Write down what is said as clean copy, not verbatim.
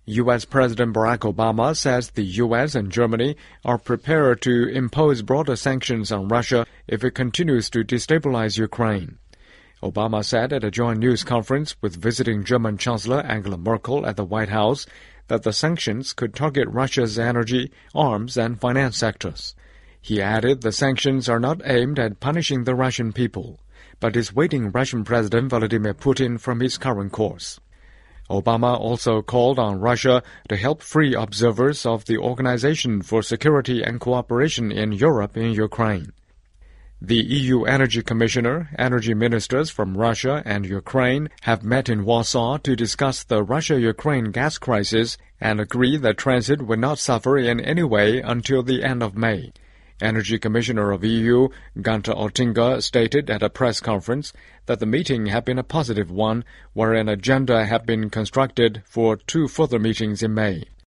U.S. President Barack Obama says the U.S. and Germany are prepared to impose broader sanctions on Russia if it continues to destabilize Ukraine. Obama said at a joint news conference with visiting German Chancellor Angela Merkel at the White House that the sanctions could target Russia's energy, arms, and finance sectors. He added the sanctions are not aimed at punishing the Russian people, but dissuading Russian President Vladimir Putin from his current course. Obama also called on Russia to help free observers of the Organization for Security and Cooperation in Europe in Ukraine. The EU Energy Commissioner, energy ministers from Russia and Ukraine have met in Warsaw to discuss the Russia-Ukraine gas crisis and agree that transit will not suffer in any way until the end of May. Energy Commissioner of EU, Gunther Oettinger, stated at a press conference that the meeting had been a positive one, where an agenda had been constructed for 2 further meetings in May.